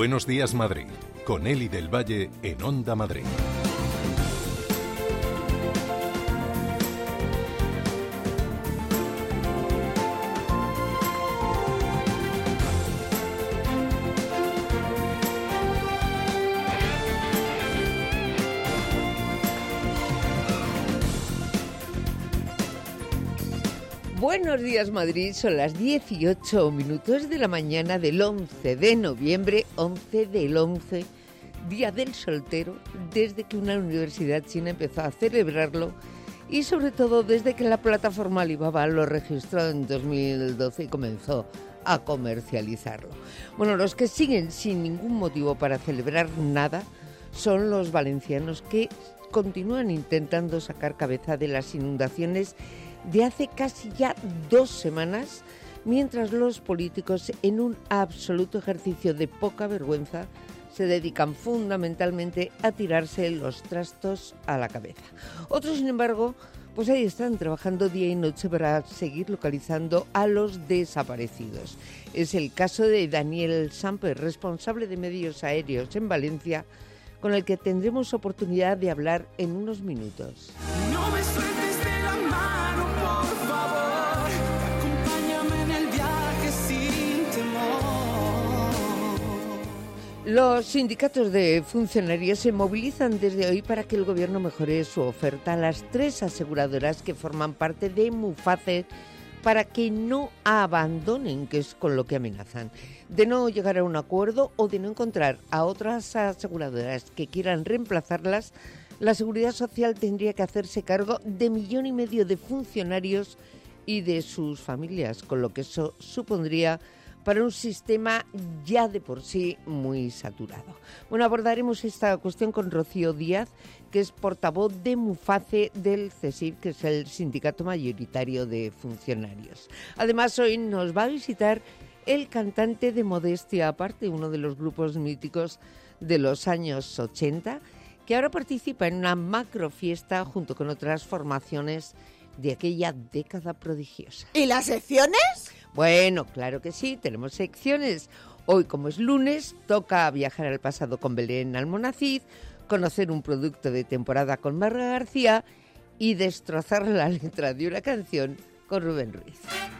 Buenos días, Madrid, con Eli del Valle en Onda Madrid. Buenos días, Madrid. Son las 18 minutos de la mañana del 11 de noviembre, 11 del 11, Día del Soltero, desde que una universidad china empezó a celebrarlo y sobre todo desde que la plataforma Alibaba lo registró en 2012 y comenzó a comercializarlo. Bueno, los que siguen sin ningún motivo para celebrar nada son los valencianos, que continúan intentando sacar cabeza de las inundaciones de hace casi ya 2 semanas, mientras los políticos, en un absoluto ejercicio de poca vergüenza, se dedican fundamentalmente a tirarse los trastos a la cabeza. Otros, sin embargo, pues ahí están trabajando día y noche para seguir localizando a los desaparecidos. Es el caso de Daniel Samper, responsable de medios aéreos en Valencia, con el que tendremos oportunidad de hablar en unos minutos. No me sueltes de la mano, por favor, acompáñame en el viaje sin temor. Los sindicatos de funcionarios se movilizan desde hoy para que el gobierno mejore su oferta a las 3 aseguradoras que forman parte de Muface, para que no abandonen, que es con lo que amenazan. De no llegar a un acuerdo o de no encontrar a otras aseguradoras que quieran reemplazarlas, la Seguridad Social tendría que hacerse cargo de 1,5 millones de funcionarios y de sus familias, con lo que eso supondría para un sistema ya de por sí muy saturado. Bueno, abordaremos esta cuestión con Rocío Díaz, que es portavoz de Muface del CESIF, que es el sindicato mayoritario de funcionarios. Además, hoy nos va a visitar el cantante de Modestia Aparte, uno de los grupos míticos de los años 80, que ahora participa en una macrofiesta junto con otras formaciones de aquella década prodigiosa. ¿Y las secciones? Bueno, claro que sí, tenemos secciones. Hoy, como es lunes, toca viajar al pasado con Belén Almonacid, conocer un producto de temporada con Marga García y destrozar la letra de una canción con Rubén Ruiz.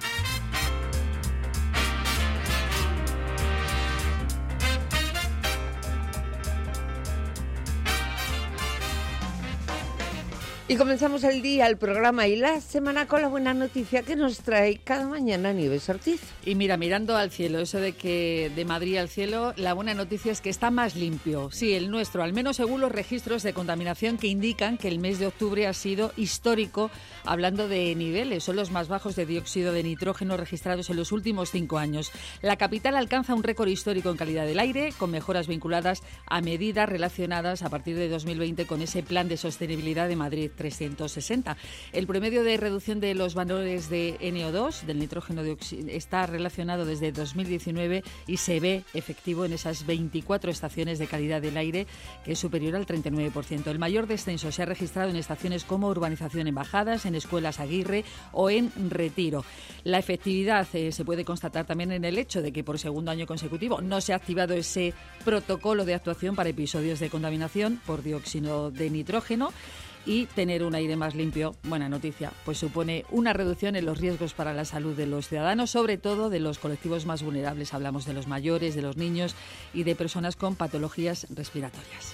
Y comenzamos el día, el programa y la semana con la buena noticia que nos trae cada mañana Nieves Ortiz. Y mira, mirando al cielo, eso de que de Madrid al cielo, la buena noticia es que está más limpio. Sí, el nuestro, al menos según los registros de contaminación que indican que el mes de octubre ha sido histórico, hablando de niveles, son los más bajos de dióxido de nitrógeno registrados en los últimos 5 años. La capital alcanza un récord histórico en calidad del aire, con mejoras vinculadas a medidas relacionadas a partir de 2020 con ese plan de sostenibilidad de Madrid 360. El promedio de reducción de los valores de NO2, del nitrógeno está relacionado desde 2019 y se ve efectivo en esas 24 estaciones de calidad del aire, que es superior al 39%. El mayor descenso se ha registrado en estaciones como Urbanización Embajadas, en Escuelas Aguirre o en Retiro. La efectividad se puede constatar también en el hecho de que por segundo año consecutivo no se ha activado ese protocolo de actuación para episodios de contaminación por dióxido de nitrógeno. Y tener un aire más limpio, buena noticia, pues supone una reducción en los riesgos para la salud de los ciudadanos, sobre todo de los colectivos más vulnerables. Hablamos de los mayores, de los niños y de personas con patologías respiratorias.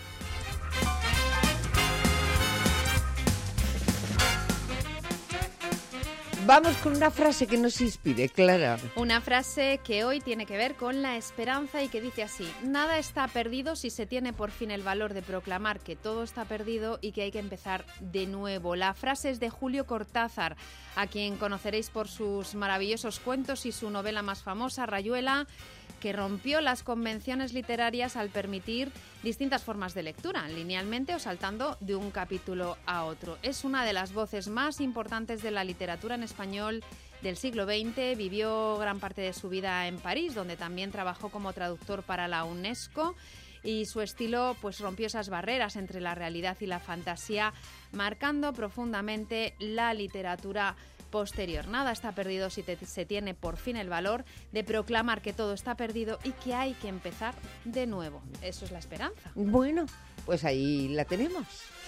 Vamos con una frase que nos inspire, Clara. Una frase que hoy tiene que ver con la esperanza y que dice así: nada está perdido si se tiene por fin el valor de proclamar que todo está perdido y que hay que empezar de nuevo. La frase es de Julio Cortázar, a quien conoceréis por sus maravillosos cuentos y su novela más famosa, Rayuela, que rompió las convenciones literarias al permitir distintas formas de lectura, linealmente o saltando de un capítulo a otro. Es una de las voces más importantes de la literatura en español del siglo XX. Vivió gran parte de su vida en París, donde también trabajó como traductor para la UNESCO, y su estilo pues rompió esas barreras entre la realidad y la fantasía, marcando profundamente la literatura posterior. Nada está perdido si se tiene por fin el valor de proclamar que todo está perdido y que hay que empezar de nuevo. Eso es la esperanza. Bueno, pues ahí la tenemos.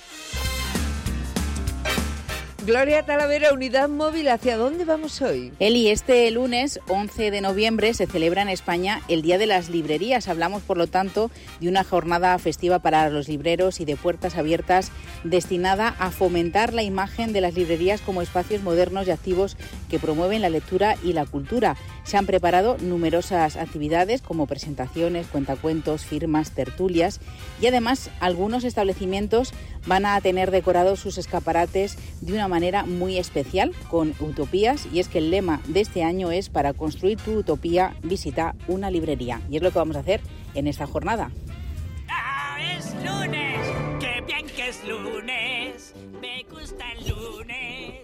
Gloria Talavera, Unidad Móvil, ¿hacia dónde vamos hoy? Eli, este lunes 11 de noviembre se celebra en España el Día de las Librerías. Hablamos, por lo tanto, de una jornada festiva para los libreros y de puertas abiertas destinada a fomentar la imagen de las librerías como espacios modernos y activos que promueven la lectura y la cultura. Se han preparado numerosas actividades como presentaciones, cuentacuentos, firmas, tertulias y además algunos establecimientos van a tener decorados sus escaparates de una manera muy especial con utopías, y es que el lema de este año es: para construir tu utopía, visita una librería. Y es lo que vamos a hacer en esta jornada. ¡Ah, es lunes! ¡Qué bien que es lunes! ¡Me gusta el lunes!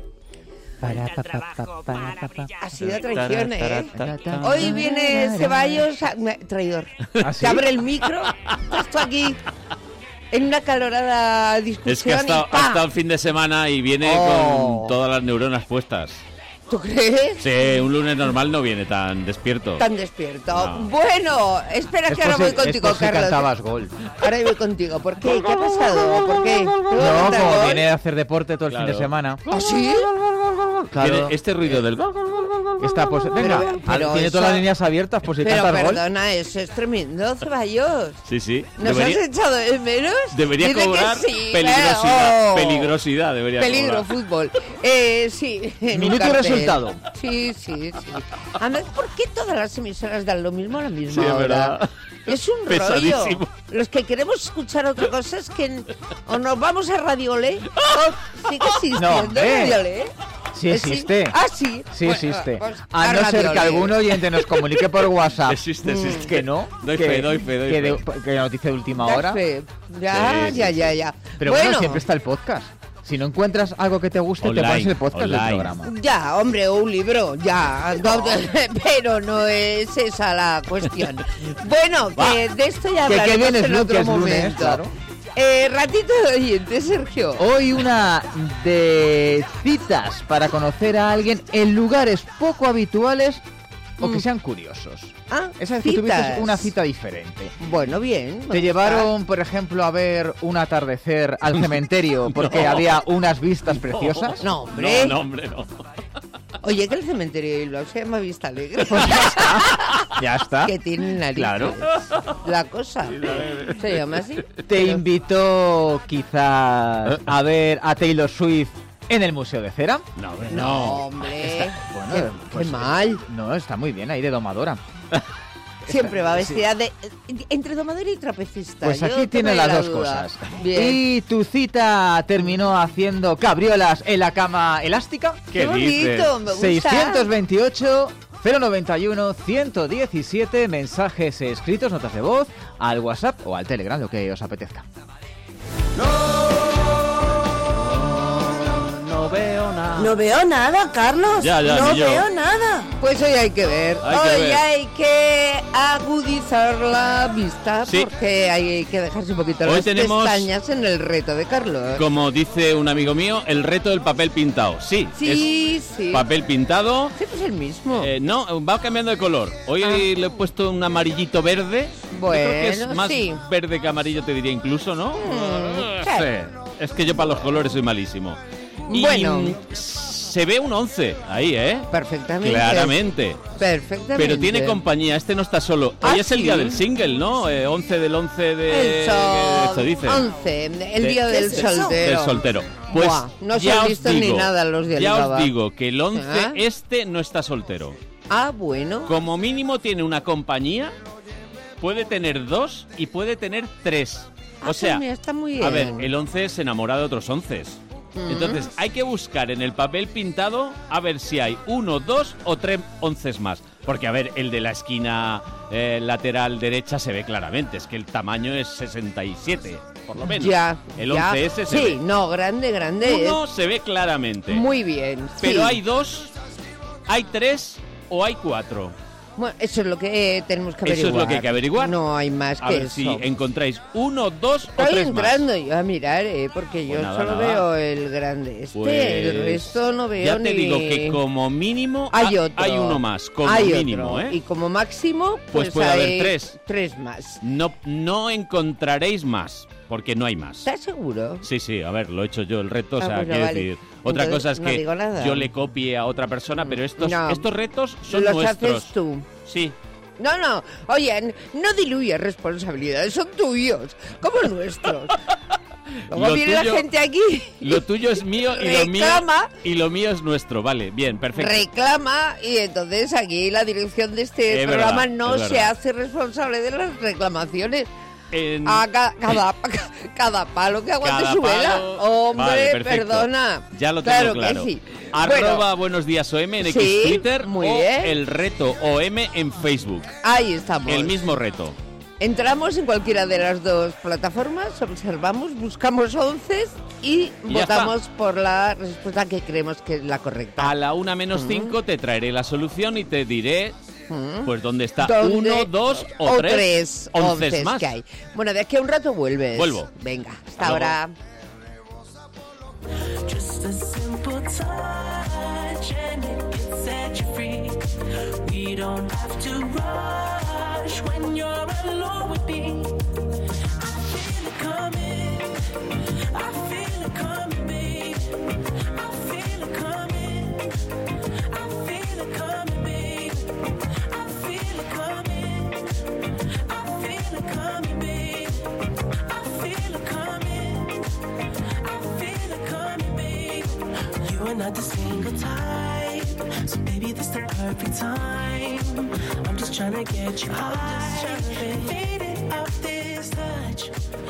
Ha sido traición, ¿eh? Hoy viene Ceballos, traidor. ¿Ah, sí? Te abre el micro, estás tú aquí en una calorada discusión. Es que ha estado el fin de semana y viene con todas las neuronas puestas. ¿Tú crees? Sí, un lunes normal no viene tan despierto. Tan despierto. No. Bueno, espera que ahora voy contigo, es por si Carlos. cantabas gol. Ahora voy contigo. ¿Por qué? ¿Qué ha pasado? ¿Por qué? No, como viene a hacer deporte todo el fin de semana. ¿Ah, sí? Claro. Tiene este ruido del... Está, pues, venga, pero tiene eso- todas las líneas abiertas por si Pero cantas gol. perdona, eso es tremendo, Ceballos. Sí, sí. ¿Nos has echado de menos? Debería Dice que cobrar sí, peligrosidad. oh. Peligrosidad debería Peligro cobrar. fútbol. Sí. en un Minuto y cartel. resultado. Sí. Además, ¿por qué todas las emisoras dan lo mismo a la misma Sí, es hora? verdad. Es un Pesadísimo. rollo. Los que queremos escuchar otra cosa es que o nos vamos a Radiolé o sigue existiendo No, hombre. Radiolé. Sí existe. Sí. Sí Bueno, existe. pues, A no ser que Radiolé. algún oyente nos comunique por WhatsApp Existe. que no. Doy que, fe. que noticia de última Das hora. fe. Ya. Pero bueno, siempre está el podcast. Si no encuentras algo que te guste, Online, te pones el podcast del online. programa. Ya, hombre, o un libro, ya. No, pero no es esa la cuestión. Bueno, que de esto ya Que hablaremos bien es en lu- otro que es lunes, momento. claro. Ratito de oyente, Sergio. Hoy una de citas para conocer a alguien en lugares poco habituales o que sean curiosos. Ah, Esa vez que citas. tuviste una cita diferente. Bueno, bien. Te llevaron, por ejemplo, a ver un atardecer al cementerio porque había unas vistas preciosas. No, hombre. No, hombre, no. Oye, que el cementerio de Bilbao se llama Vista Alegre. Ya está. Que tiene narices. Claro. La cosa. Se llama así. Te invitó quizás a ver a Taylor Swift en el Museo de Cera. No, hombre, No, no. hombre. Bueno, Qué mal. No, está muy bien ahí de domadora. Siempre va vestida de entre domadora y trapecista. Pues Yo aquí tengo tiene la las dos duda. cosas. Bien. Y tu cita terminó haciendo cabriolas en la cama elástica. Qué bonito, me gusta. 628 091 117 mensajes escritos, notas de voz, al WhatsApp o al Telegram, lo que os apetezca. No veo nada. No veo nada, Carlos. Ya, no ni yo. veo nada. Pues hoy hay que ver. Hay que Hoy ver. hay que agudizar la vista Sí. porque hay que dejarse un poquito Hoy las tenemos- pestañas en el reto de Carlos. Como dice un amigo mío, el reto del papel pintado. Sí, Sí. es papel pintado. Siempre es el mismo. No, va cambiando de color. Hoy le he puesto un amarillito verde. Yo creo que es Bueno, más sí. verde que amarillo, te diría incluso, ¿no? sí. Es que yo para los colores soy malísimo. Y Bueno. se ve un 11 ahí, ¿eh? Perfectamente. Claramente. Perfectamente. Pero tiene compañía, este no está solo. Ah, Hoy es el ¿sí? día del single, ¿no? 11 del 11 de... Eso, Esto dice. 11, el día ¿Qué del es eso? soltero. Del soltero. Pues Buah, no ya son os listos ni digo, nada los de ya Alibaba. os digo que el 11 ¿Ah? este no está soltero. Ah, bueno. Como mínimo tiene una compañía, puede tener 2 y puede tener 3. Ah, O sea, pues mira, está muy bien. a ver, el 11 se enamora de otros 11. Entonces hay que buscar en el papel pintado a ver si hay 1, 2 o 3 11 más. Porque, a ver, el de la esquina lateral derecha se ve claramente. Es que el tamaño es 67, por lo menos. Ya. El ya. 11S se Sí, ve. no, grande. Uno se ve claramente. Muy bien. Pero sí. hay 2, hay 3 o hay 4. Bueno, eso es lo que tenemos que Eso averiguar. es lo que hay que averiguar. No hay más A que ver eso. si encontráis 1, 2 o Estoy 3 más. entrando yo a mirar, porque yo Pues nada, solo nada. veo el grande este, Pues el resto no veo ya ni... te digo que como mínimo hay otro. hay uno más, como Hay mínimo, otro. ¿eh? Y como máximo, Pues puede hay haber 3. 3 más. No encontraréis más, porque no hay más. ¿Estás seguro? Sí, sí, a ver, lo he hecho yo el reto, o sea, bueno, quiero vale. decir... Otra Entonces, cosa es no que digo nada. yo le copie a otra persona, pero estos No. retos son Los nuestros. haces tú. Sí. No, oye, no diluyas responsabilidades, son tuyos, como nuestros. Como Lo viene tuyo- la gente aquí, Lo tuyo es mío Reclama. y lo mío es nuestro. Vale, bien, perfecto. reclama, y entonces aquí la dirección de este Es programa verdad, no es se verdad. hace responsable de las reclamaciones. En- Cada palo que aguante Cada su vela. palo. Hombre, Vale, perfecto. perdona. Ya lo tengo claro. claro. Que sí. Arroba Bueno, Buenos Días OM en X Sí, Twitter muy o bien. el reto OM en Facebook. ahí estamos. El mismo reto. Entramos en cualquiera de las dos plataformas, observamos, buscamos 11 y Y ya votamos por la respuesta que creemos que es la correcta. A la 1 menos 5 te traeré la solución y te diré pues dónde está ¿Dónde? 1, 2 o 3 onces onces más. que hay. Bueno, de aquí a un rato vuelves. Vuelvo. Venga, hasta Hasta luego. ahora. Just a simple touch and it can set you free. We don't have to rush when you're alone with me. I feel it coming. I feel it coming, babe. I feel it coming. I feel it coming, babe. I feel it coming. I feel it coming, babe. I feel it coming. I feel it coming, babe. You are not the single type, so maybe this the perfect time. I'm just trying to get you high, faded off this touch.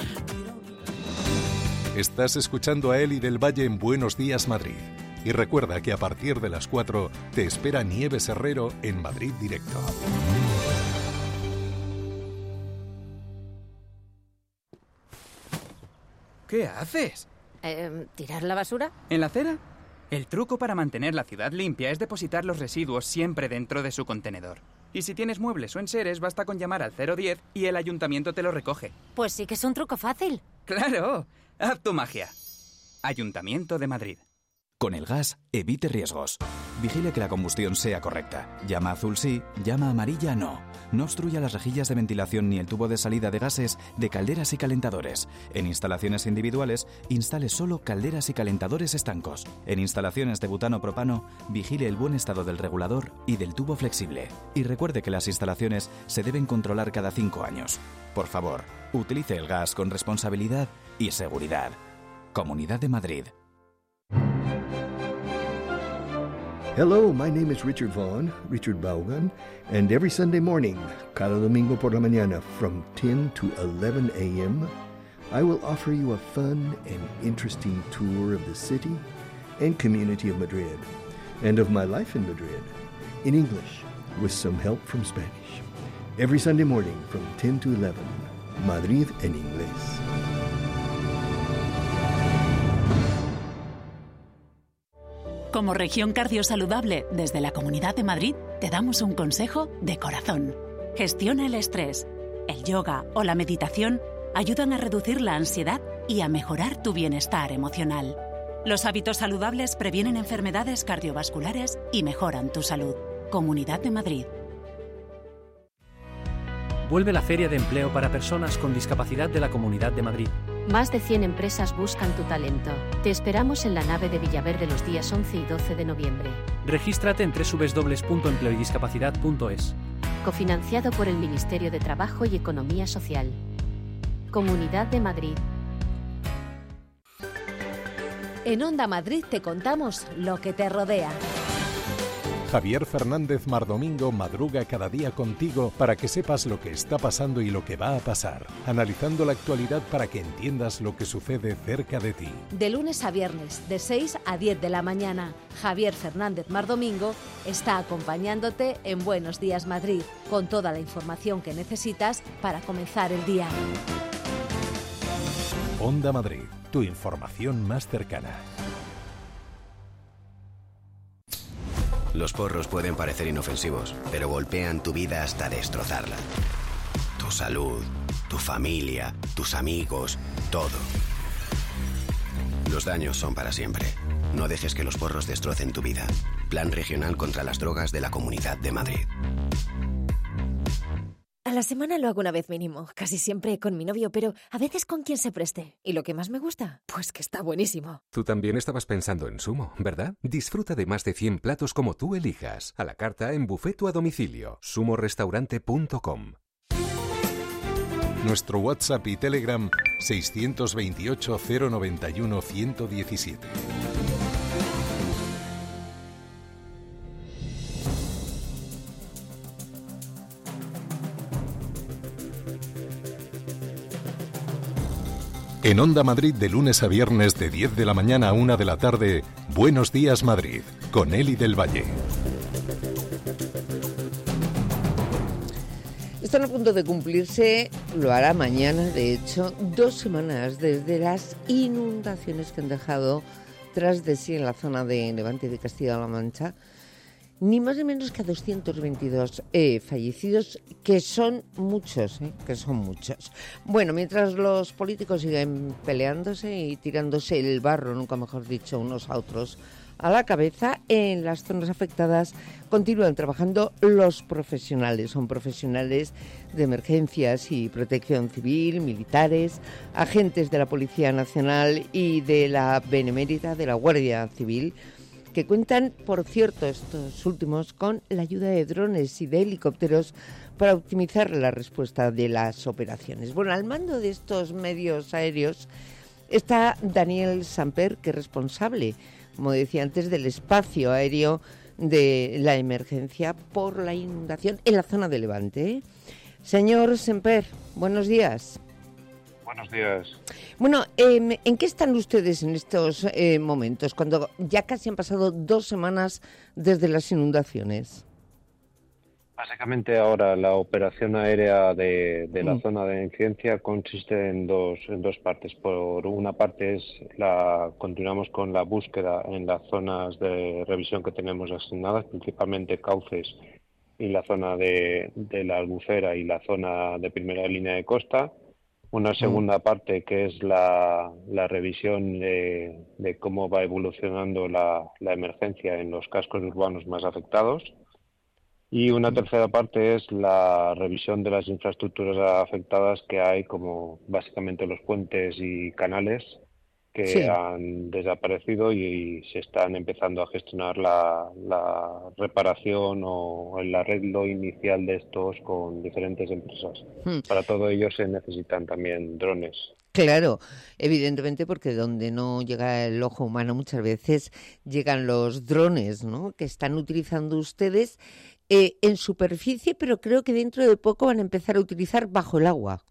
Estás escuchando a Eli del Valle en Buenos Días Madrid. Y recuerda que a partir de las 4 te espera Nieves Herrero en Madrid Directo. ¿Qué haces? ¿Tirar la basura? ¿En la acera? El truco para mantener la ciudad limpia es depositar los residuos siempre dentro de su contenedor. Y si tienes muebles o enseres, basta con llamar al 010 y el ayuntamiento te lo recoge. Pues sí que es un truco fácil. ¡Claro! ¡Haz tu magia! Ayuntamiento de Madrid. Con el gas, evite riesgos. Vigile que la combustión sea correcta. Llama azul sí, llama amarilla no. No obstruya las rejillas de ventilación ni el tubo de salida de gases de calderas y calentadores. En instalaciones individuales, instale solo calderas y calentadores estancos. En instalaciones de butano-propano, vigile el buen estado del regulador y del tubo flexible. Y recuerde que las instalaciones se deben controlar cada 5 años. Por favor, utilice el gas con responsabilidad y seguridad. Comunidad de Madrid. Hello, my name is Richard Vaughn, Richard Vaughan, and every Sunday morning, cada domingo por la mañana, from 10 to 11 a.m., I will offer you a fun and interesting tour of the city and community of Madrid, and of my life in Madrid, in English, with some help from Spanish. Every Sunday morning, from 10 to 11, Madrid en inglés. Como región cardiosaludable desde la Comunidad de Madrid, te damos un consejo de corazón. Gestiona el estrés. El yoga o la meditación ayudan a reducir la ansiedad y a mejorar tu bienestar emocional. Los hábitos saludables previenen enfermedades cardiovasculares y mejoran tu salud. Comunidad de Madrid. Vuelve la Feria de Empleo para Personas con Discapacidad de la Comunidad de Madrid. Más de 100 empresas buscan tu talento. Te esperamos en la nave de Villaverde los días 11 y 12 de noviembre. Regístrate en www.empleoydiscapacidad.es. Cofinanciado por el Ministerio de Trabajo y Economía Social. Comunidad de Madrid. En Onda Madrid te contamos lo que te rodea. Javier Fernández Mardomingo madruga cada día contigo para que sepas lo que está pasando y lo que va a pasar, analizando la actualidad para que entiendas lo que sucede cerca de ti. De lunes a viernes, de 6 a 10 de la mañana, Javier Fernández Mardomingo está acompañándote en Buenos Días Madrid, con toda la información que necesitas para comenzar el día. Onda Madrid, tu información más cercana. Los porros pueden parecer inofensivos, pero golpean tu vida hasta destrozarla. Tu salud, tu familia, tus amigos, todo. Los daños son para siempre. No dejes que los porros destrocen tu vida. Plan Regional contra las Drogas de la Comunidad de Madrid. A la semana lo hago una vez mínimo, casi siempre con mi novio, pero a veces con quien se preste. ¿Y lo que más me gusta? Pues que está buenísimo. Tú también estabas pensando en Sumo, ¿verdad? Disfruta de más de 100 platos como tú elijas. A la carta, en buffet o a domicilio. sumorestaurante.com. Nuestro WhatsApp y Telegram 628 091 117. En Onda Madrid, de lunes a viernes, de 10 de la mañana a 1 de la tarde, Buenos Días Madrid, con Eli del Valle. Están a punto de cumplirse, lo hará mañana, de hecho, 2 semanas desde las inundaciones que han dejado tras de sí en la zona de Levante de Castilla-La Mancha ni más ni menos que a 222 fallecidos, que son muchos, que son muchos. Bueno, mientras los políticos siguen peleándose y tirándose el barro, nunca mejor dicho, unos a otros a la cabeza, en las zonas afectadas continúan trabajando los profesionales. Son profesionales de emergencias y protección civil, militares, agentes de la Policía Nacional y de la Benemérita, de la Guardia Civil, que cuentan, por cierto, estos últimos, con la ayuda de drones y de helicópteros para optimizar la respuesta de las operaciones. Bueno, al mando de estos medios aéreos está Daniel Samper, que es responsable, como decía antes, del espacio aéreo de la emergencia por la inundación en la zona de Levante. Señor Samper, buenos días. Buenos días. Bueno, ¿en qué están ustedes en estos momentos, cuando ya casi han pasado 2 semanas desde las inundaciones? Básicamente ahora la operación aérea de la zona de incidencia consiste en dos partes. Por una parte continuamos con la búsqueda en las zonas de revisión que tenemos asignadas, principalmente cauces y la zona de la Albufera y la zona de primera línea de costa. Una segunda parte que es la revisión de cómo va evolucionando la emergencia en los cascos urbanos más afectados. Y una tercera parte es la revisión de las infraestructuras afectadas que hay, como básicamente los puentes y canales que han desaparecido y se están empezando a gestionar la reparación o el arreglo inicial de estos con diferentes empresas. Para todo ello se necesitan también drones. Claro, evidentemente, porque donde no llega el ojo humano muchas veces llegan los drones, ¿no?, que están utilizando ustedes en superficie, pero creo que dentro de poco van a empezar a utilizar bajo el agua.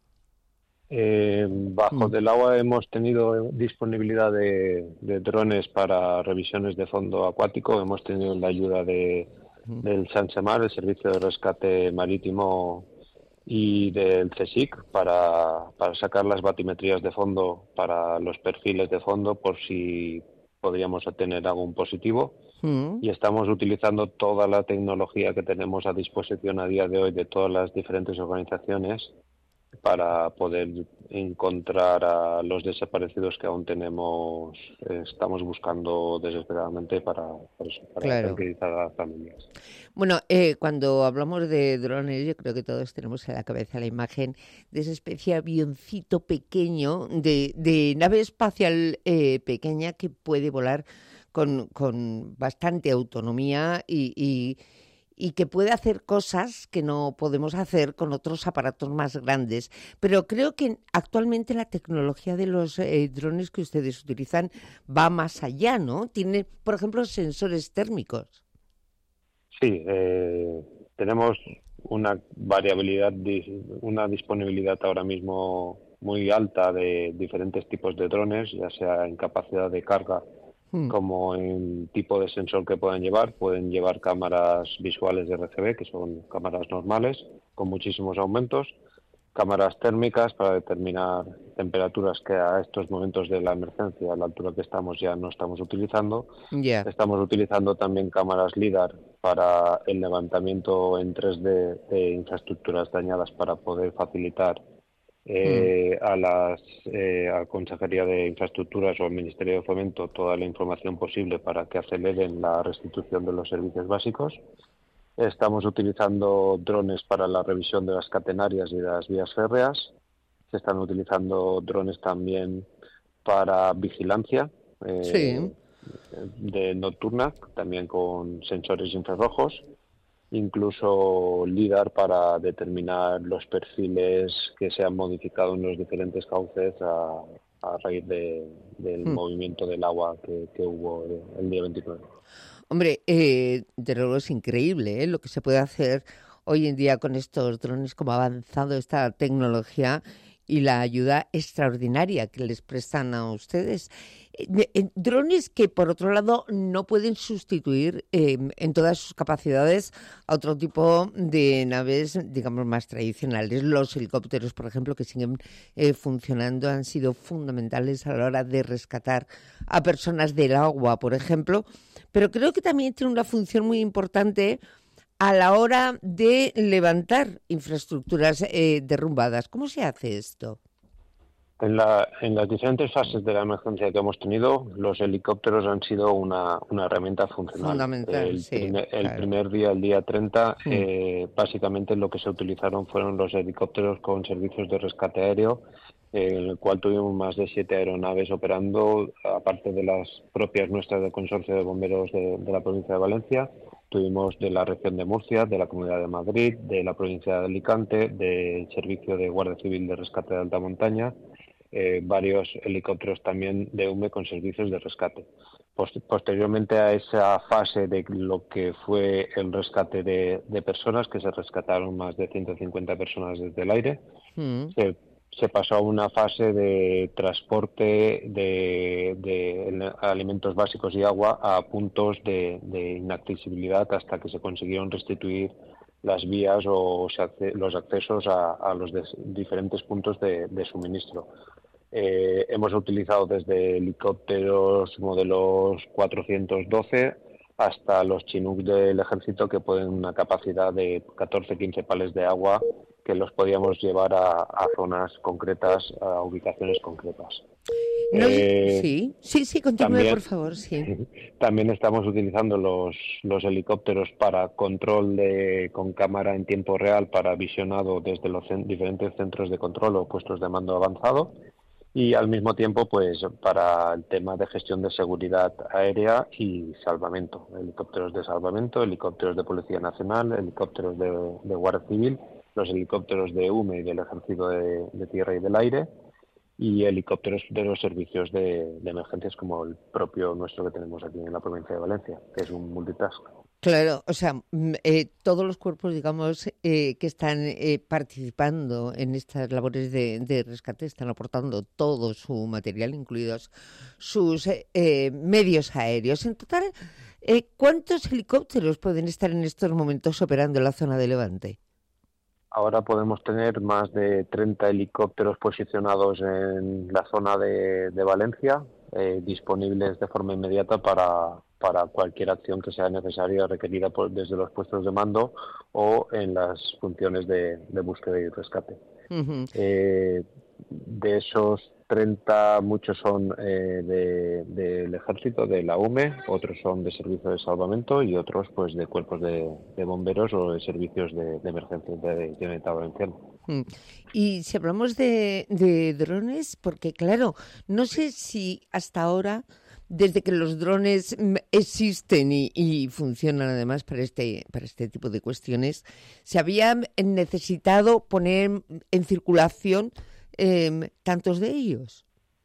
Bajo del agua hemos tenido disponibilidad de drones para revisiones de fondo acuático. Hemos tenido la ayuda del SANSEMAR, el Servicio de Rescate Marítimo, y del CSIC para sacar las batimetrías de fondo para los perfiles de fondo por si podríamos tener algún positivo. Y estamos utilizando toda la tecnología que tenemos a disposición a día de hoy de todas las diferentes organizaciones para poder encontrar a los desaparecidos que aún estamos buscando desesperadamente para tranquilizar a las familias. Bueno, cuando hablamos de drones, yo creo que todos tenemos en la cabeza la imagen de esa especie de avioncito pequeño, de nave espacial pequeña que puede volar con bastante autonomía y que puede hacer cosas que no podemos hacer con otros aparatos más grandes. Pero creo que actualmente la tecnología de los drones que ustedes utilizan va más allá, ¿no? Tiene, por ejemplo, sensores térmicos. Sí, tenemos una variabilidad, una disponibilidad ahora mismo muy alta de diferentes tipos de drones, ya sea en capacidad de carga como en tipo de sensor que puedan llevar. Pueden llevar cámaras visuales de RGB, que son cámaras normales, con muchísimos aumentos. cámaras térmicas para determinar temperaturas que a estos momentos de la emergencia, a la altura que estamos, ya no estamos utilizando. Ya. Estamos utilizando también cámaras LIDAR para el levantamiento en 3D de infraestructuras dañadas para poder facilitar a la Consejería de Infraestructuras o al Ministerio de Fomento toda la información posible para que aceleren la restitución de los servicios básicos. Estamos utilizando drones para la revisión de las catenarias y de las vías férreas. Se están utilizando drones también para vigilancia de nocturna, también con sensores infrarrojos. Incluso LIDAR para determinar los perfiles que se han modificado en los diferentes cauces a raíz del movimiento del agua que hubo el día 29. Hombre, de luego es increíble lo que se puede hacer hoy en día con estos drones, cómo ha avanzado esta tecnología y la ayuda extraordinaria que les prestan a ustedes. Drones que, por otro lado, no pueden sustituir en todas sus capacidades a otro tipo de naves, digamos, más tradicionales. Los helicópteros, por ejemplo, que siguen funcionando, han sido fundamentales a la hora de rescatar a personas del agua, por ejemplo. Pero creo que también tiene una función muy importante a la hora de levantar infraestructuras derrumbadas. ¿Cómo se hace esto? En las diferentes fases de la emergencia que hemos tenido, los helicópteros han sido una herramienta funcional. Fundamental, El primer día, el día 30, básicamente lo que se utilizaron fueron los helicópteros con servicios de rescate aéreo, en el cual tuvimos más de 7 aeronaves operando, aparte de las propias nuestras del Consorcio de Bomberos de la provincia de Valencia. Tuvimos de la región de Murcia, de la Comunidad de Madrid, de la provincia de Alicante, del Servicio de Guardia Civil de Rescate de Alta Montaña, varios helicópteros también de UME con servicios de rescate. Posteriormente a esa fase de lo que fue el rescate de personas, que se rescataron más de 150 personas desde el aire, se pasó a una fase de transporte de alimentos básicos y agua a puntos de inaccesibilidad hasta que se consiguieron restituir las vías o los accesos a los diferentes puntos de suministro. Hemos utilizado desde helicópteros modelos 412 hasta los Chinook del Ejército, que pueden una capacidad de 14-15 pales de agua, que los podíamos llevar a zonas concretas, a ubicaciones concretas. Sí, continúe, por favor. Sí. También estamos utilizando los helicópteros para control con cámara en tiempo real, para visionado desde los diferentes centros de control o puestos de mando avanzado, y al mismo tiempo pues para el tema de gestión de seguridad aérea y salvamento, helicópteros de salvamento, helicópteros de Policía Nacional, helicópteros de Guardia Civil, los helicópteros de UME y del Ejército de Tierra y del Aire, y helicópteros de los servicios de emergencias como el propio nuestro que tenemos aquí en la provincia de Valencia, que es un multitask. Claro, o sea, todos los cuerpos, digamos, que están participando en estas labores de rescate están aportando todo su material, incluidos sus medios aéreos. En total, ¿cuántos helicópteros pueden estar en estos momentos operando en la zona de Levante? Ahora podemos tener más de 30 helicópteros posicionados en la zona de Valencia, disponibles de forma inmediata para cualquier acción que sea necesaria, requerida desde los puestos de mando o en las funciones de búsqueda y rescate. De esos 30, muchos son del Ejército, de la UME, otros son de servicio de salvamento y otros pues de cuerpos de bomberos o de servicios de emergencia de Generalitat Valenciana. Y si hablamos de drones, porque claro, no sé si hasta ahora, desde que los drones existen y funcionan además para este tipo de cuestiones, se había necesitado poner en circulación tantos de ellos.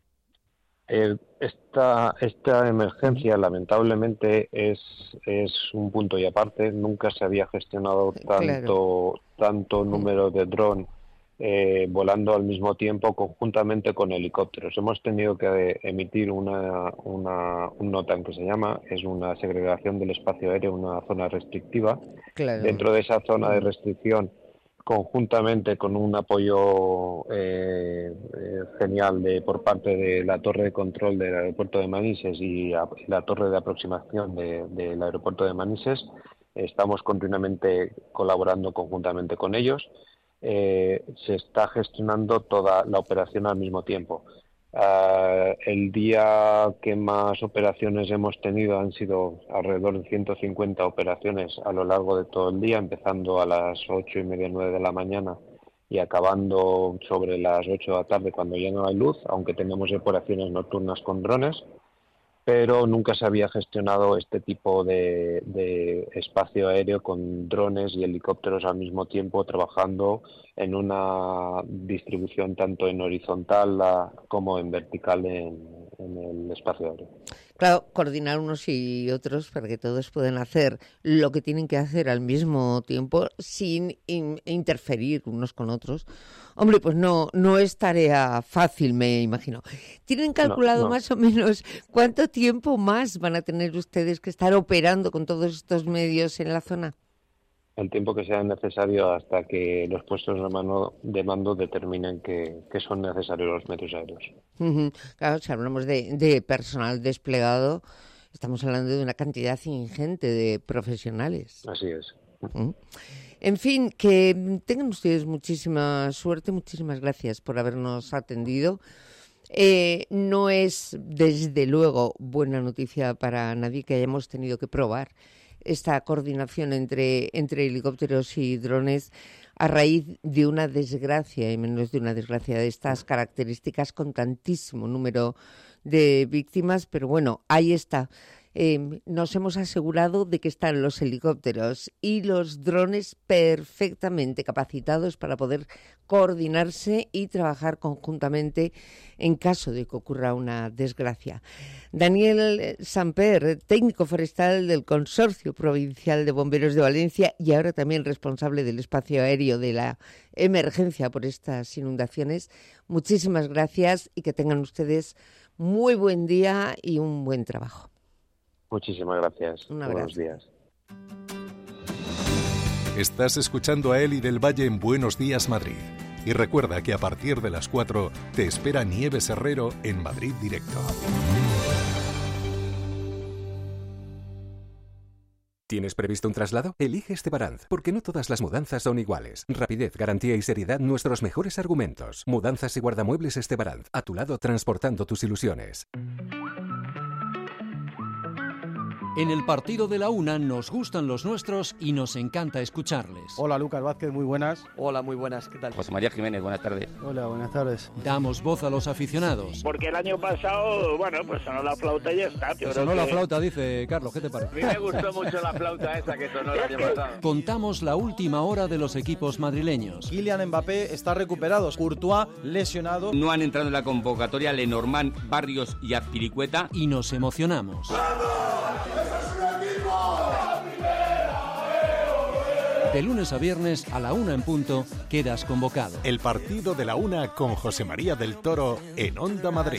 Esta emergencia lamentablemente es un punto y aparte. Nunca se había gestionado tanto número de dron volando al mismo tiempo conjuntamente con helicópteros. Hemos tenido que emitir un NOTAM que se llama, es una segregación del espacio aéreo, una zona restrictiva. Dentro de esa zona de restricción conjuntamente con un apoyo genial por parte de la torre de control del aeropuerto de Manises y la torre de aproximación del aeropuerto de Manises, estamos continuamente colaborando conjuntamente con ellos. Se está gestionando toda la operación al mismo tiempo. El día que más operaciones hemos tenido han sido alrededor de 150 operaciones a lo largo de todo el día, empezando a las 8:30, 9 de la mañana y acabando sobre las 8 de la tarde cuando ya no hay luz, aunque tenemos operaciones nocturnas con drones, pero nunca se había gestionado este tipo de espacio aéreo con drones y helicópteros al mismo tiempo trabajando en una distribución tanto en horizontal como en vertical en el espacio aéreo. Claro, coordinar unos y otros para que todos puedan hacer lo que tienen que hacer al mismo tiempo sin interferir unos con otros. Hombre, pues no es tarea fácil, me imagino. ¿Tienen calculado más o menos cuánto tiempo más van a tener ustedes que estar operando con todos estos medios en la zona? El tiempo que sea necesario hasta que los puestos de mando determinen que son necesarios los medios aéreos. Claro, si hablamos de personal desplegado, estamos hablando de una cantidad ingente de profesionales. Así es. En fin, que tengan ustedes muchísima suerte, muchísimas gracias por habernos atendido. No es, desde luego, buena noticia para nadie que hayamos tenido que probar esta coordinación entre helicópteros y drones a raíz de una desgracia, y menos de una desgracia de estas características con tantísimo número de víctimas, pero bueno, ahí está. Nos hemos asegurado de que están los helicópteros y los drones perfectamente capacitados para poder coordinarse y trabajar conjuntamente en caso de que ocurra una desgracia. Daniel Samper, técnico forestal del Consorcio Provincial de Bomberos de Valencia y ahora también responsable del espacio aéreo de la emergencia por estas inundaciones, muchísimas gracias y que tengan ustedes muy buen día y un buen trabajo. Muchísimas gracias. Un abrazo. Buenos días. Estás escuchando a Eli del Valle en Buenos Días Madrid. Y recuerda que a partir de las 4 te espera Nieves Herrero en Madrid Directo. ¿Tienes previsto un traslado? Elige Estebaranz, porque no todas las mudanzas son iguales. Rapidez, garantía y seriedad, nuestros mejores argumentos. Mudanzas y guardamuebles Estebaranz, a tu lado transportando tus ilusiones. En el partido de la una nos gustan los nuestros y nos encanta escucharles. Hola, Lucas Vázquez, muy buenas. Hola, muy buenas, ¿qué tal? José María Jiménez, buenas tardes. Hola, buenas tardes. Damos voz a los aficionados. Porque el año pasado, bueno, pues sonó la flauta y ya está. Sonó la flauta, dice Carlos, ¿qué te parece? A mí me gustó mucho la flauta esa que sonó el año pasado. Contamos la última hora de los equipos madrileños. Kylian Mbappé está recuperado, Courtois lesionado. No han entrado en la convocatoria Lenormand, Barrios y Azpilicueta. Y nos emocionamos. De lunes a viernes a la 1 en punto quedas convocado. El partido de la 1 con José María del Toro en Onda Madrid.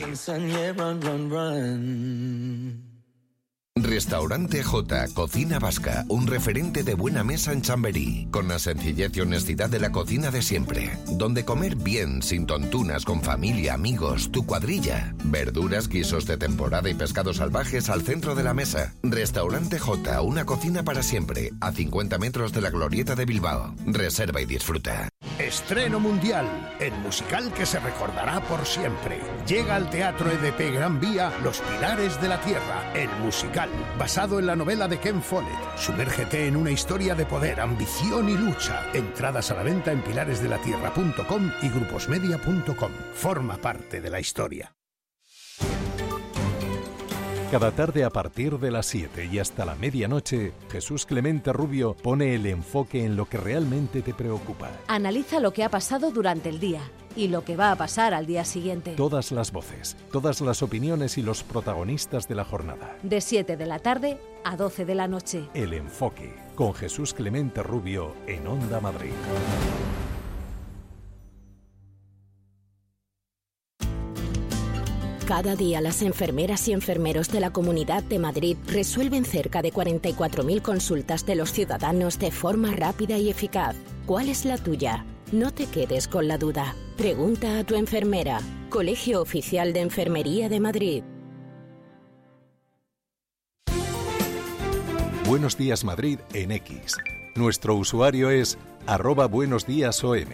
Restaurante J, Cocina Vasca, un referente de buena mesa en Chamberí, con la sencillez y honestidad de la cocina de siempre, donde comer bien, sin tontunas, con familia, amigos, tu cuadrilla, verduras, guisos de temporada y pescados salvajes al centro de la mesa. Restaurante J, una cocina para siempre, a 50 metros de la Glorieta de Bilbao. Reserva y disfruta. Estreno mundial, el musical que se recordará por siempre. Llega al Teatro EDP Gran Vía Los Pilares de la Tierra, el musical, basado en la novela de Ken Follett. Sumérgete en una historia de poder, ambición y lucha. Entradas a la venta en pilaresdelatierra.com y gruposmedia.com. Forma parte de la historia. Cada tarde a partir de las 7 y hasta la medianoche, Jesús Clemente Rubio pone el enfoque en lo que realmente te preocupa. Analiza lo que ha pasado durante el día y lo que va a pasar al día siguiente. Todas las voces, todas las opiniones y los protagonistas de la jornada. De 7 de la tarde a 12 de la noche. El enfoque, con Jesús Clemente Rubio en Onda Madrid. Cada día las enfermeras y enfermeros de la Comunidad de Madrid resuelven cerca de 44.000 consultas de los ciudadanos de forma rápida y eficaz. ¿Cuál es la tuya? No te quedes con la duda. Pregunta a tu enfermera. Colegio Oficial de Enfermería de Madrid. Buenos Días Madrid en X. Nuestro usuario es @buenosdiasom.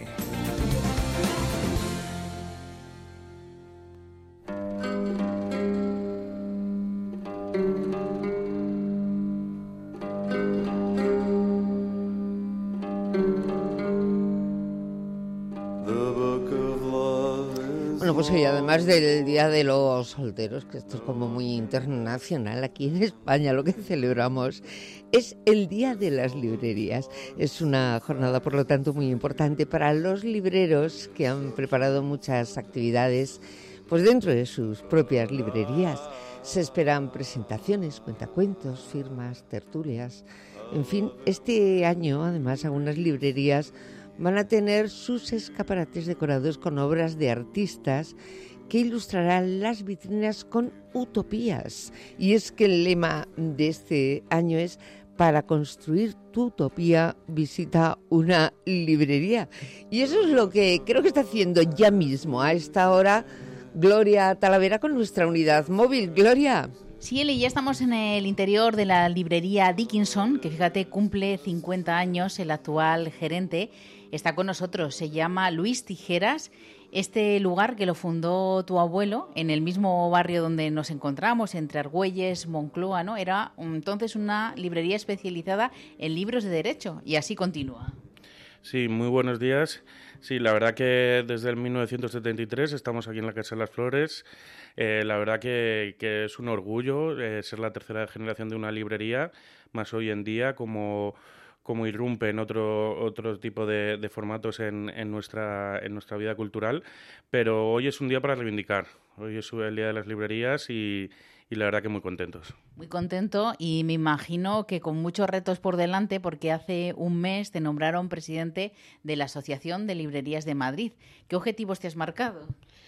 Bueno, pues hoy, además del Día de los Solteros, que esto es como muy internacional aquí en España, lo que celebramos es el Día de las Librerías. Es una jornada, por lo tanto, muy importante para los libreros, que han preparado muchas actividades pues dentro de sus propias librerías. Se esperan presentaciones, cuentacuentos, firmas, tertulias. En fin, este año, además, algunas librerías van a tener sus escaparates decorados con obras de artistas que ilustrarán las vitrinas con utopías. Y es que el lema de este año es: para construir tu utopía, visita una librería. Y eso es lo que creo que está haciendo ya mismo, a esta hora, Gloria Talavera con nuestra unidad móvil. Gloria. Sí, Eli, ya estamos en el interior de la librería Dickinson, que fíjate, cumple 50 años. El actual gerente está con nosotros, se llama Luis Tijeras. Este lugar que lo fundó tu abuelo en el mismo barrio donde nos encontramos, entre Argüelles, Moncloa, ¿no? Era entonces una librería especializada en libros de derecho, y así continúa. Sí, muy buenos días. Sí, la verdad que desde el 1973 estamos aquí en la Casa de las Flores. La verdad que es un orgullo ser la tercera generación de una librería, más hoy en día como irrumpe en otro tipo de formatos en nuestra vida cultural. Pero hoy es un día para reivindicar. Hoy es el Día de las Librerías y la verdad que muy contentos. Muy contento, y me imagino que con muchos retos por delante, porque hace un mes te nombraron presidente de la Asociación de Librerías de Madrid. ¿Qué objetivos te has marcado?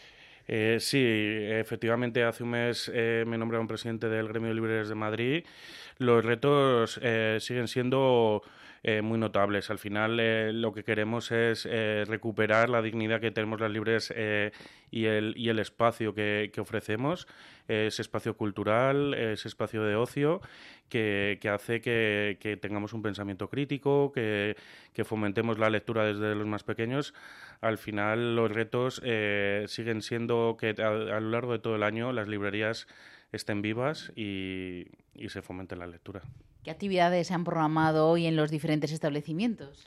Sí, efectivamente hace un mes me nombraron presidente del Gremio de Librerías de Madrid. Los retos siguen siendo muy notables. Al final lo que queremos es recuperar la dignidad que tenemos las librerías y el espacio que ofrecemos, ese espacio cultural, ese espacio de ocio que hace que tengamos un pensamiento crítico, que fomentemos la lectura desde los más pequeños. Al final los retos siguen siendo que a lo largo de todo el año las librerías estén vivas y se fomente la lectura. ¿Qué actividades se han programado hoy en los diferentes establecimientos?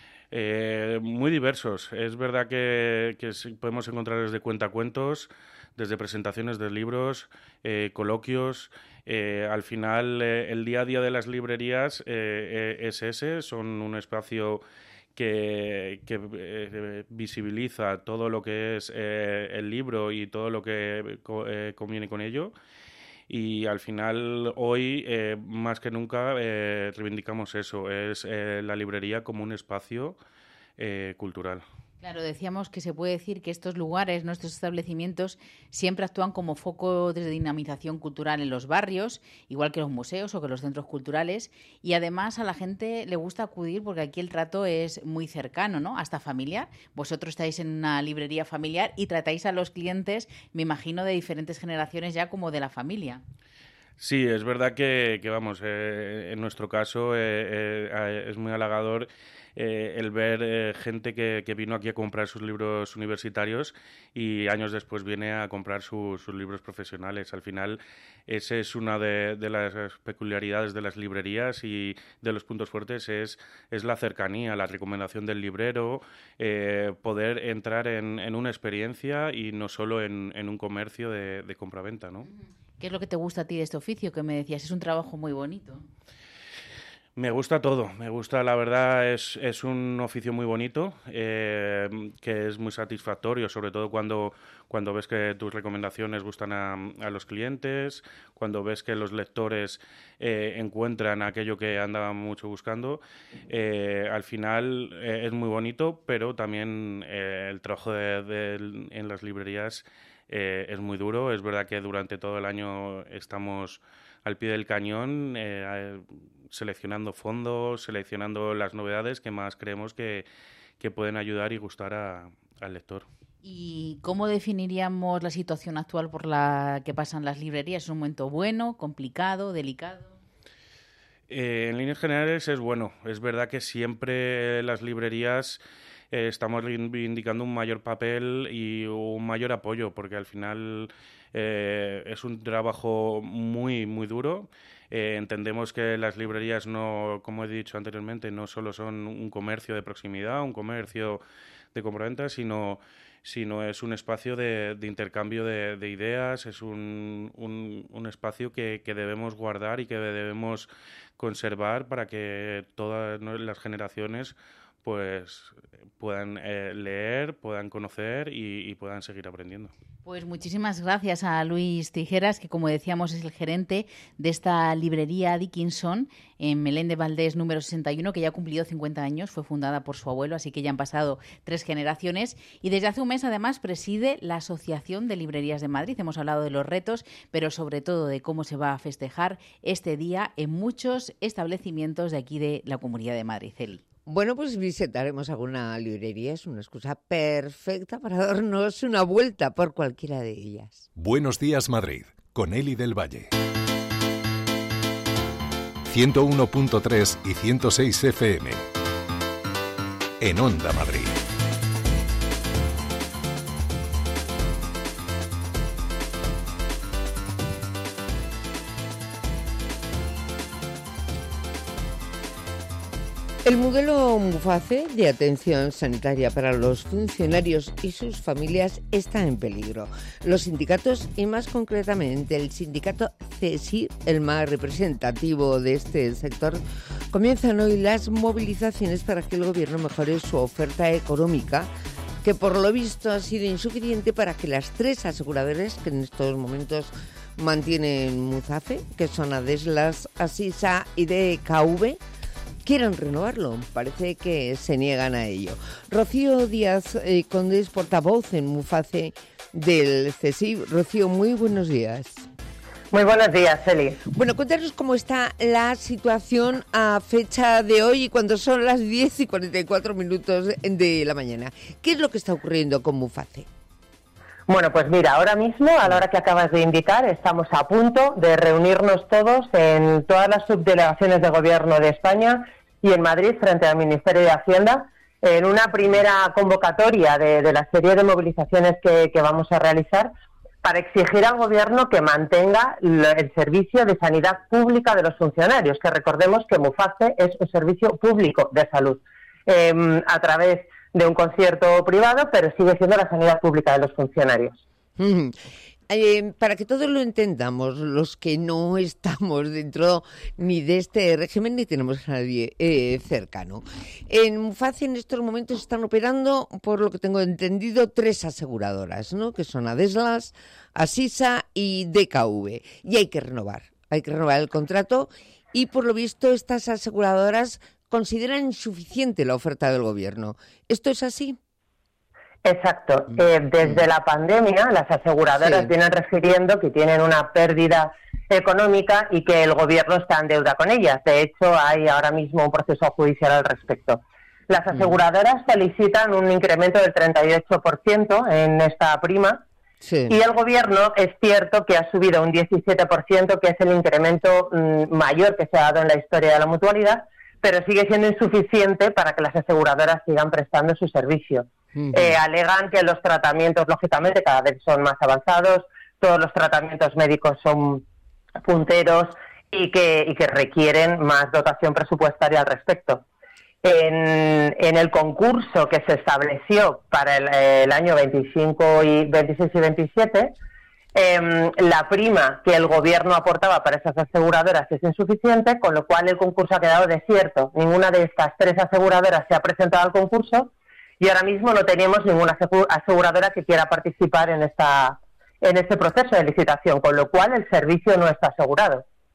Muy diversos. Es verdad que podemos encontrar desde cuentacuentos, desde presentaciones de libros, coloquios. Al final, el día a día de las librerías es ese, son un espacio que visibiliza todo lo que es el libro y todo lo que conviene con ello. Y al final, hoy, más que nunca, reivindicamos eso, es la librería como un espacio cultural. Claro, decíamos que se puede decir que estos lugares, nuestros establecimientos, siempre actúan como foco de dinamización cultural en los barrios, igual que los museos o que los centros culturales, y además a la gente le gusta acudir porque aquí el trato es muy cercano, ¿no? Hasta familiar. Vosotros estáis en una librería familiar y tratáis a los clientes, me imagino, de diferentes generaciones ya como de la familia. Sí, es verdad que vamos, en nuestro caso es muy halagador el ver gente que vino aquí a comprar sus libros universitarios y años después viene a comprar sus libros profesionales. Al final, esa es una de las peculiaridades de las librerías y de los puntos fuertes es la cercanía, la recomendación del librero, poder entrar en una experiencia y no solo en un comercio de compraventa, ¿no? ¿Qué es lo que te gusta a ti de este oficio? Que me decías, es un trabajo muy bonito. Me gusta todo, me gusta, la verdad, es un oficio muy bonito, que es muy satisfactorio, sobre todo cuando ves que tus recomendaciones gustan a los clientes, cuando ves que los lectores encuentran aquello que andaban mucho buscando. Al final es muy bonito, pero también el trabajo en las librerías es muy duro. Es verdad que durante todo el año estamos al pie del cañón, seleccionando fondos, seleccionando las novedades que más creemos que pueden ayudar y gustar al lector. ¿Y cómo definiríamos la situación actual por la que pasan las librerías? ¿Es un momento bueno, complicado, delicado? En líneas generales es bueno. Es verdad que siempre las librerías estamos reivindicando un mayor papel y un mayor apoyo, porque al final es un trabajo muy, muy duro. Entendemos que las librerías, no, como he dicho anteriormente, no solo son un comercio de proximidad, un comercio de compraventa, sino es un espacio de intercambio de ideas, es un espacio que debemos guardar y que debemos conservar para que todas las generaciones pues puedan leer, puedan conocer y puedan seguir aprendiendo. Pues muchísimas gracias a Luis Tijeras, que como decíamos es el gerente de esta librería Dickinson en Meléndez Valdés número 61, que ya ha cumplido 50 años, fue fundada por su abuelo, así que ya han pasado 3 generaciones y desde hace un mes además preside la Asociación de Librerías de Madrid. Hemos hablado de los retos, pero sobre todo de cómo se va a festejar este día en muchos establecimientos de aquí de la Comunidad de Madrid. Eli. Bueno, pues visitaremos alguna librería, es una excusa perfecta para darnos una vuelta por cualquiera de ellas. Buenos días, Madrid, con Eli del Valle. 101.3 y 106 FM. En Onda Madrid. El modelo Muface de atención sanitaria para los funcionarios y sus familias está en peligro. Los sindicatos, y más concretamente el sindicato CESIR, el más representativo de este sector, comienzan hoy las movilizaciones para que el gobierno mejore su oferta económica, que por lo visto ha sido insuficiente para que las 3 aseguradoras que en estos momentos mantienen Muface, que son Adeslas, Asisa y DKV, quieren renovarlo. Parece que se niegan a ello. Rocío Díaz Conde es portavoz en Muface del CESIR. Rocío, muy buenos días. Muy buenos días, Eli. Bueno, cuéntanos cómo está la situación a fecha de hoy, cuando son las 10:44 de la mañana. ¿Qué es lo que está ocurriendo con Muface? Bueno, pues mira, ahora mismo, a la hora que acabas de indicar, estamos a punto de reunirnos todos en todas las subdelegaciones de Gobierno de España y en Madrid, frente al Ministerio de Hacienda, en una primera convocatoria de la serie de movilizaciones que vamos a realizar para exigir al Gobierno que mantenga el servicio de sanidad pública de los funcionarios, que recordemos que Muface es un servicio público de salud, a través de un concierto privado, pero sigue siendo la sanidad pública de los funcionarios. Para que todos lo entendamos, los que no estamos dentro ni de este régimen ni tenemos a nadie cercano. En Muface en estos momentos están operando, por lo que tengo entendido, 3 aseguradoras, ¿no? Que son Adeslas, Asisa y DKV. Y hay que renovar el contrato y por lo visto estas aseguradoras consideran insuficiente la oferta del gobierno. ¿Esto es así? Exacto. Desde la pandemia, las aseguradoras vienen refiriendo que tienen una pérdida económica y que el gobierno está en deuda con ellas. De hecho, hay ahora mismo un proceso judicial al respecto. Las aseguradoras solicitan un incremento del 38% en esta prima. Sí. Y el gobierno es cierto que ha subido un 17%, que es el incremento mayor que se ha dado en la historia de la mutualidad, pero sigue siendo insuficiente para que las aseguradoras sigan prestando su servicio. Alegan que los tratamientos, lógicamente, cada vez son más avanzados, todos los tratamientos médicos son punteros y que requieren más dotación presupuestaria al respecto. En el concurso que se estableció para el año 26 y 27, la prima que el gobierno aportaba para esas aseguradoras es insuficiente, con lo cual el concurso ha quedado desierto. Ninguna de estas 3 aseguradoras se ha presentado al concurso y ahora mismo no tenemos ninguna aseguradora que quiera participar en este proceso de licitación, con lo cual el servicio no está asegurado.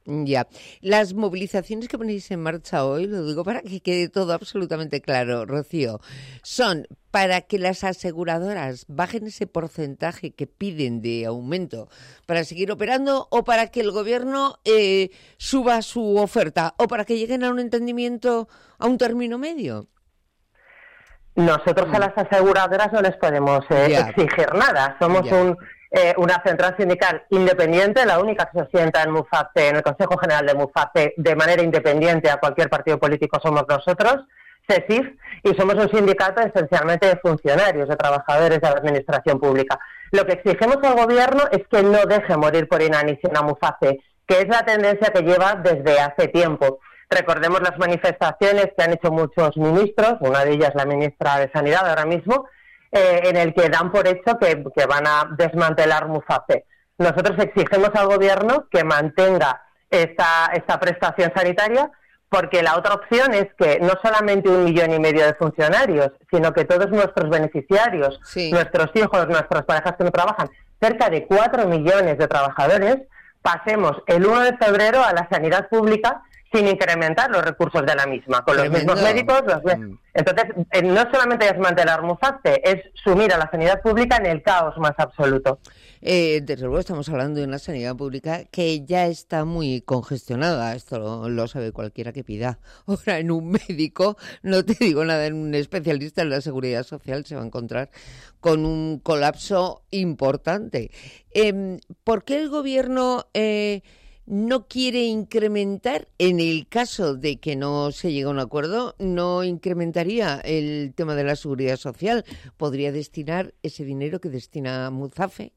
Ya. Las movilizaciones que ponéis en marcha hoy, lo digo para que quede todo absolutamente claro, Rocío, son para que las aseguradoras bajen ese porcentaje que piden de aumento para seguir operando, o para que el gobierno suba su oferta, o para que lleguen a un entendimiento, a un término medio. Nosotros a las aseguradoras no les podemos exigir nada. Somos una central sindical independiente, la única que se sienta en MUFACE, en el Consejo General de MUFACE, de manera independiente a cualquier partido político somos nosotros, CESIF, y somos un sindicato esencialmente de funcionarios, de trabajadores de la administración pública. Lo que exigimos al gobierno es que no deje morir por inanición a MUFACE, que es la tendencia que lleva desde hace tiempo. Recordemos las manifestaciones que han hecho muchos ministros, una de ellas la ministra de Sanidad ahora mismo, en el que dan por hecho que van a desmantelar MUFACE. Nosotros exigimos al gobierno que mantenga esta prestación sanitaria, porque la otra opción es que no solamente 1,5 millones de funcionarios, sino que todos nuestros beneficiarios, nuestros hijos, nuestras parejas que no trabajan, cerca de 4 millones de trabajadores, pasemos el 1 de febrero a la sanidad pública sin incrementar los recursos de la misma, con los mismos médicos. Entonces, no solamente desmantelar MUFACE, es sumir a la sanidad pública en el caos más absoluto. Desde luego estamos hablando de una sanidad pública que ya está muy congestionada, esto lo sabe cualquiera que pida. Ahora, en un médico, no te digo nada, en un especialista en la seguridad social se va a encontrar con un colapso importante. ¿Por qué el gobierno no quiere incrementar, en el caso de que no se llegue a un acuerdo, no incrementaría el tema de la seguridad social? Podría destinar ese dinero que destina MUFACE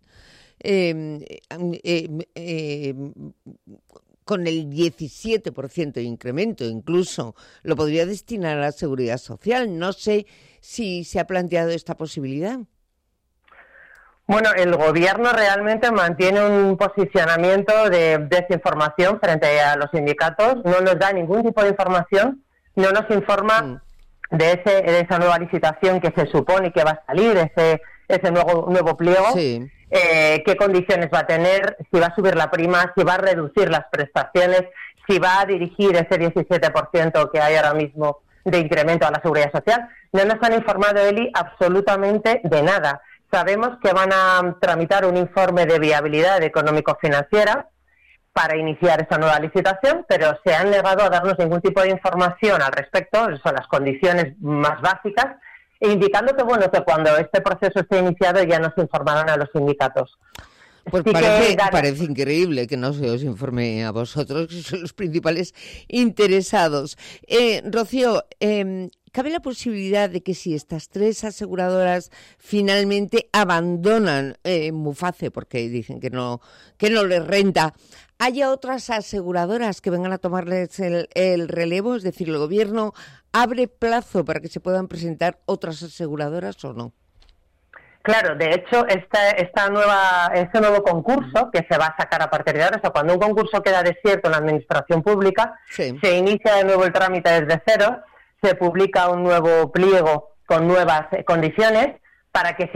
con el 17% de incremento, incluso lo podría destinar a la seguridad social. No sé si se ha planteado esta posibilidad. Bueno, el gobierno realmente mantiene un posicionamiento de desinformación frente a los sindicatos, no nos da ningún tipo de información, no nos informa de esa nueva licitación que se supone que va a salir, ese nuevo pliego, qué condiciones va a tener, si va a subir la prima, si va a reducir las prestaciones, si va a dirigir ese 17% que hay ahora mismo de incremento a la seguridad social. No nos han informado, Eli, absolutamente de nada. Sabemos que van a tramitar un informe de viabilidad económico-financiera para iniciar esa nueva licitación, pero se han negado a darnos ningún tipo de información al respecto, son las condiciones más básicas, e indicando que cuando este proceso esté iniciado ya nos informarán a los sindicatos. Pues parece increíble que no se os informe a vosotros, que son los principales interesados. Rocío, ¿cabe la posibilidad de que si estas 3 aseguradoras finalmente abandonan MUFACE porque dicen que no les renta, haya otras aseguradoras que vengan a tomarles el relevo? Es decir, ¿el gobierno abre plazo para que se puedan presentar otras aseguradoras o no? Claro, de hecho, este nuevo concurso que se va a sacar a partir de ahora, o sea, cuando un concurso queda desierto en la administración pública, se inicia de nuevo el trámite desde cero, se publica un nuevo pliego con nuevas condiciones para que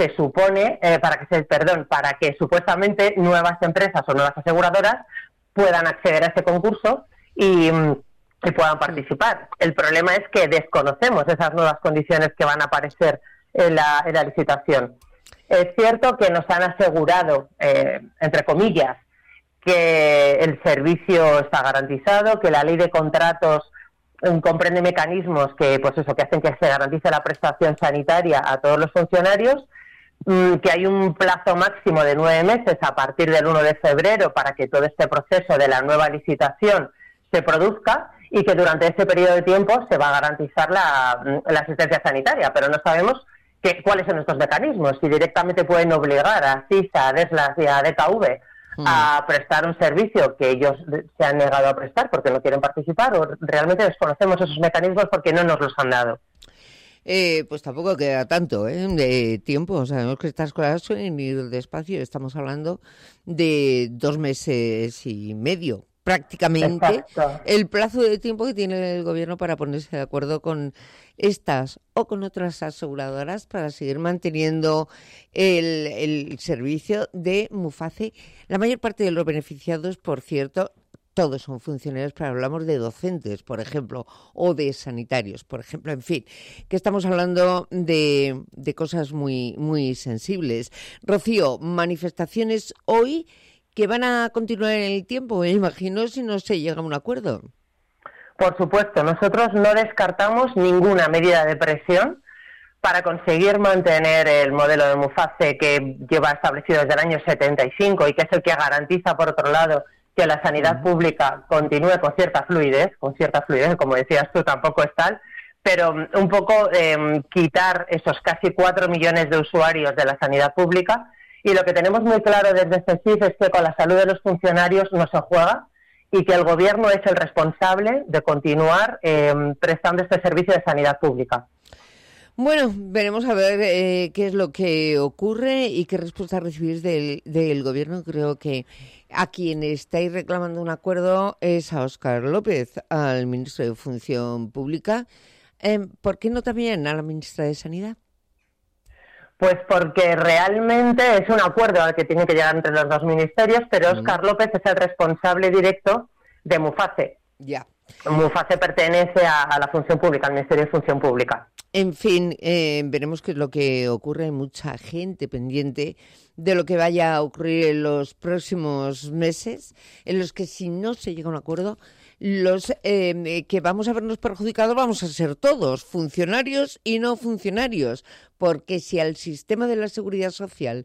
supuestamente nuevas empresas o nuevas aseguradoras puedan acceder a ese concurso y puedan participar. El problema es que desconocemos esas nuevas condiciones que van a aparecer en la licitación. Es cierto que nos han asegurado, entre comillas, que el servicio está garantizado, que la ley de contratos comprende mecanismos que hacen que se garantice la prestación sanitaria a todos los funcionarios, que hay un plazo máximo de 9 meses a partir del 1 de febrero para que todo este proceso de la nueva licitación se produzca y que durante ese periodo de tiempo se va a garantizar la asistencia sanitaria, pero no sabemos cuáles son estos mecanismos, si directamente pueden obligar a CISA, a DESLAS y a DKV a prestar un servicio que ellos se han negado a prestar porque no quieren participar, o realmente desconocemos esos mecanismos porque no nos los han dado. Pues tampoco queda tanto de tiempo. Sabemos que estas cosas suelen ir despacio. Estamos hablando de 2 meses y medio, prácticamente. Exacto. El plazo de tiempo que tiene el gobierno para ponerse de acuerdo con estas o con otras aseguradoras para seguir manteniendo el servicio de MUFACE. La mayor parte de los beneficiados, por cierto, todos son funcionarios, pero hablamos de docentes, por ejemplo, o de sanitarios, por ejemplo, en fin, que estamos hablando de cosas muy, muy sensibles. Rocío, manifestaciones hoy que van a continuar en el tiempo, me imagino, si no se llega a un acuerdo. Por supuesto, nosotros no descartamos ninguna medida de presión para conseguir mantener el modelo de Muface que lleva establecido desde el año 75 y que es el que garantiza, por otro lado, que la sanidad pública continúe con cierta fluidez, como decías tú, tampoco es tal, pero un poco quitar esos casi 4 millones de usuarios de la sanidad pública. Y lo que tenemos muy claro desde CESIF es que con la salud de los funcionarios no se juega y que el Gobierno es el responsable de continuar prestando este servicio de sanidad pública. Bueno, veremos a ver qué es lo que ocurre y qué respuesta recibís del Gobierno. Creo que a quien estáis reclamando un acuerdo es a Óscar López, al ministro de Función Pública. ¿Por qué no también a la ministra de Sanidad? Pues porque realmente es un acuerdo al que tiene que llegar entre los dos ministerios, pero Óscar López es el responsable directo de Muface. Ya. Muface pertenece a la Función Pública, al Ministerio de Función Pública. En fin, veremos qué es lo que ocurre. Hay mucha gente pendiente de lo que vaya a ocurrir en los próximos meses, en los que si no se llega a un acuerdo, los que vamos a vernos perjudicados vamos a ser todos, funcionarios y no funcionarios, porque si al sistema de la seguridad social,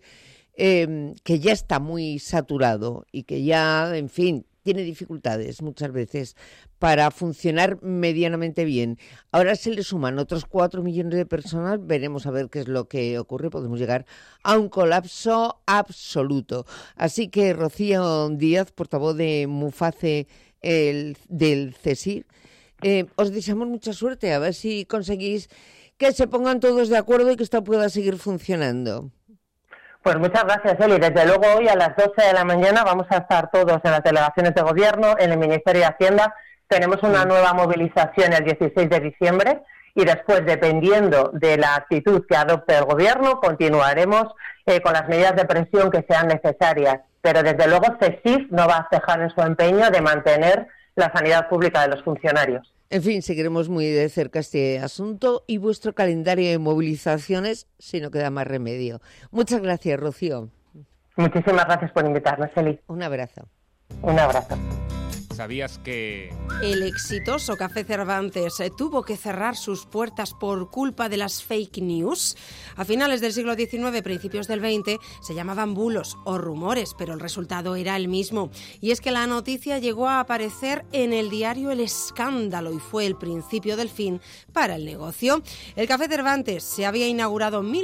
que ya está muy saturado y que ya, en fin, tiene dificultades muchas veces para funcionar medianamente bien, ahora se le suman otros 4 millones de personas, veremos a ver qué es lo que ocurre, podemos llegar a un colapso absoluto. Así que Rocío Díaz, portavoz de Muface, del CESIF, os deseamos mucha suerte, a ver si conseguís que se pongan todos de acuerdo y que esto pueda seguir funcionando. Pues muchas gracias, Eli. Desde luego hoy a las 12 de la mañana vamos a estar todos en las delegaciones de gobierno, en el Ministerio de Hacienda. Tenemos una nueva movilización el 16 de diciembre y después, dependiendo de la actitud que adopte el gobierno, continuaremos con las medidas de presión que sean necesarias. Pero desde luego CESIF no va a cejar en su empeño de mantener la sanidad pública de los funcionarios. En fin, seguiremos muy de cerca este asunto y vuestro calendario de movilizaciones si no queda más remedio. Muchas gracias, Rocío. Muchísimas gracias por invitarnos, Eli. Un abrazo. Un abrazo. ¿Sabías que...? El exitoso Café Cervantes tuvo que cerrar sus puertas por culpa de las fake news. A finales del siglo XIX, principios del XX, se llamaban bulos o rumores, pero el resultado era el mismo. Y es que la noticia llegó a aparecer en el diario El Escándalo y fue el principio del fin para el negocio. El Café Cervantes se había inaugurado en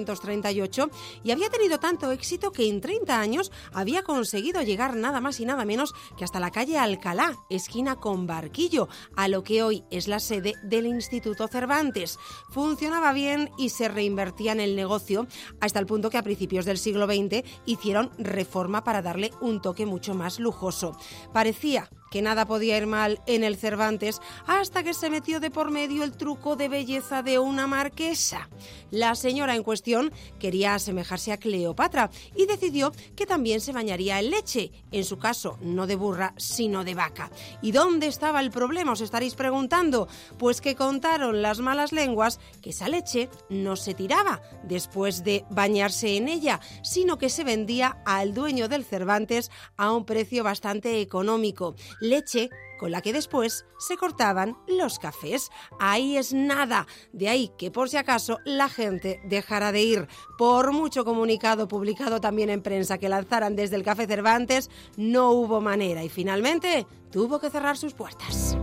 1838 y había tenido tanto éxito que en 30 años había conseguido llegar nada más y nada menos que hasta la calle Alcalá, esquina con Barquillo, a lo que hoy es la sede del Instituto Cervantes. Funcionaba bien y se reinvertía en el negocio hasta el punto que a principios del siglo XX hicieron reforma para darle un toque mucho más lujoso. Parecía que nada podía ir mal en el Cervantes hasta que se metió de por medio el truco de belleza de una marquesa. La señora en cuestión quería asemejarse a Cleopatra y decidió que también se bañaría en leche, en su caso no de burra sino de vaca. ¿Y dónde estaba el problema? Os estaréis preguntando. Pues que contaron las malas lenguas que esa leche no se tiraba después de bañarse en ella, sino que se vendía al dueño del Cervantes a un precio bastante económico. Leche con la que después se cortaban los cafés. Ahí es nada. De ahí que por si acaso la gente dejara de ir. Por mucho comunicado publicado también en prensa que lanzaran desde el Café Cervantes, no hubo manera y finalmente tuvo que cerrar sus puertas.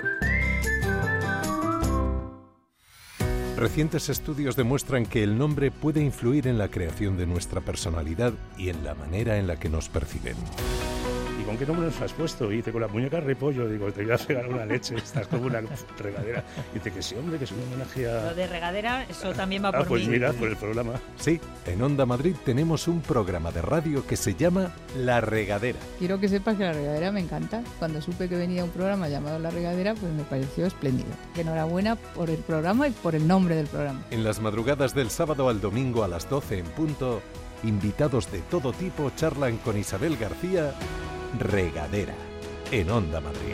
Recientes estudios demuestran que el nombre puede influir en la creación de nuestra personalidad y en la manera en la que nos perciben. ¿Con qué nombre nos has puesto? Y dice, con la muñeca repollo. Digo, te voy a pegar una leche, estás como una regadera. Y dice que sí, hombre, que es un homenaje a... Lo de regadera, eso también va por mí. Pues mira, por el programa. Sí, en Onda Madrid tenemos un programa de radio que se llama La Regadera. Quiero que sepas que La Regadera me encanta. Cuando supe que venía un programa llamado La Regadera, pues me pareció espléndido. Enhorabuena por el programa y por el nombre del programa. En las madrugadas del sábado al domingo a las 12 en punto, invitados de todo tipo charlan con Isabel García. Regadera. en Onda Madrid.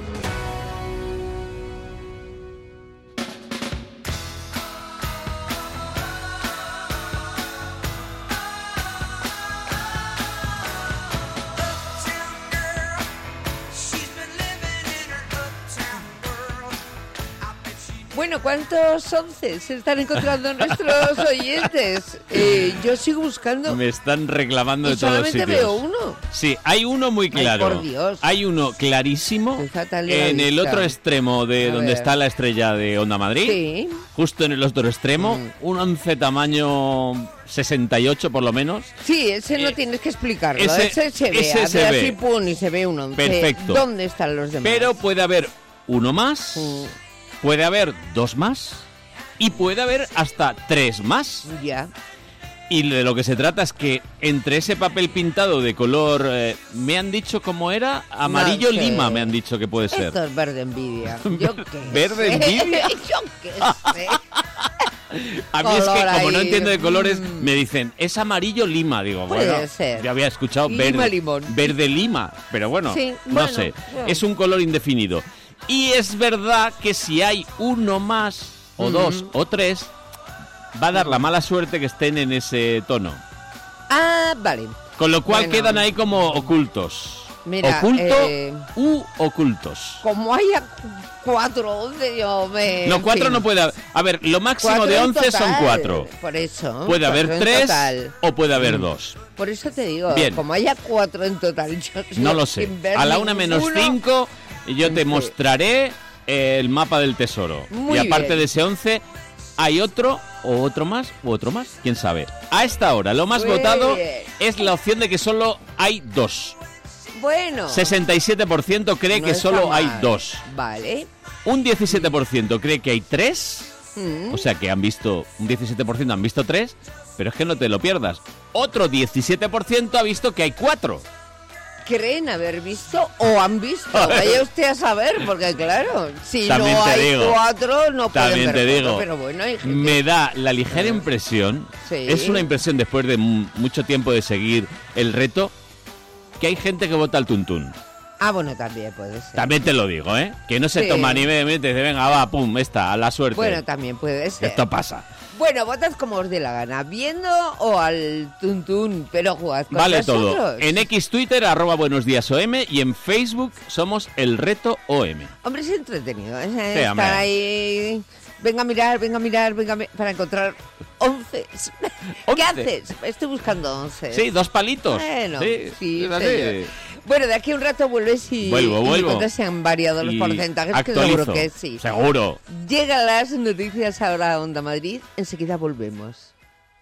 Bueno, ¿cuántos 11 se están encontrando nuestros oyentes? Yo sigo buscando. Me están reclamando de todos los sitios. Solamente veo uno. Sí, hay uno muy claro. Ay, por Dios. Hay uno clarísimo en el otro extremo de donde está la estrella de Onda Madrid. Sí. Justo en el otro extremo, un 11 tamaño 68 por lo menos. Sí, ese no tienes que explicarlo. Ese se ve. ese se ve. Así, pum, y se ve un 11. Perfecto. ¿Dónde están los demás? Pero puede haber uno más. Puede haber 2 más y puede haber hasta 3 más. Ya. Y de lo que se trata es que entre ese papel pintado de color, me han dicho cómo era, amarillo no sé. Lima, me han dicho que puede ser. Esto es verde envidia. Yo qué ¿Verde sé. envidia? Yo qué sé. A mí es que como no ahí. entiendo de colores, me dicen, es amarillo Lima. Digo, Puede bueno, ser. yo había escuchado Lima, limón. verde Lima, pero bueno, Sí, no bueno, sé, bueno. es un color indefinido. Y es verdad que si hay uno más, o 2, o 3, va a dar la mala suerte que estén en ese tono. Ah, vale. Con lo cual Bueno. quedan ahí como ocultos. Mira, Oculto u ocultos. Como haya 4, 11, yo me... No, 4 en fin. no puede haber. A ver, lo máximo 4 de en 11 son total. 4. Por eso. Puede 4 haber en 3 total. o puede haber 2. Por eso te digo, Bien. como haya 4 en total. Yo No lo sé. sin ver A la 1 menos ninguno. 5 yo te mostraré el mapa del tesoro. Muy y aparte bien. de ese 11, hay otro, o otro más, u otro más. ¿Quién sabe? A esta hora, lo más Muy votado bien. es la opción de que solo hay 2. Bueno. 67% cree no que está solo hay mal. 2. Vale. Un 17% cree que hay 3. Mm. O sea que han visto, un 17% han visto 3, pero es que no te lo pierdas. Otro 17% ha visto que hay 4. Creen haber visto o han visto. Vaya usted a saber, porque claro, si También no te hay digo, 4, no pueden También ver te foto, digo, pero bueno, hay gente. me da la ligera impresión, Sí. es una impresión después de mucho tiempo de seguir el reto, que hay gente que vota al tuntún. Ah, bueno, también puede ser. También te lo digo, ¿eh? Que no se Sí. toma ni me dice, venga, va, pum, esta, a la suerte. Bueno, también puede ser. Esto pasa. Bueno, votad como os dé la gana, viendo o al tuntún, pero jugad con Vale nosotros. todo. En X Twitter, @buenosdíasOM, y en Facebook somos El Reto OM. Hombre, es entretenido, ¿eh? Sí, Estar hombre. ahí... Venga a mirar, para encontrar 11. ¿Qué haces? Estoy buscando 11. Sí, 2 palitos. Bueno, sí, sí, es así. señor. Bueno, de aquí a un rato vuelves y Vuelvo. y me cuentas si han variado los Y porcentajes, actualizo, que seguro que sí. Seguro. Llegan las noticias ahora a Onda Madrid, enseguida volvemos.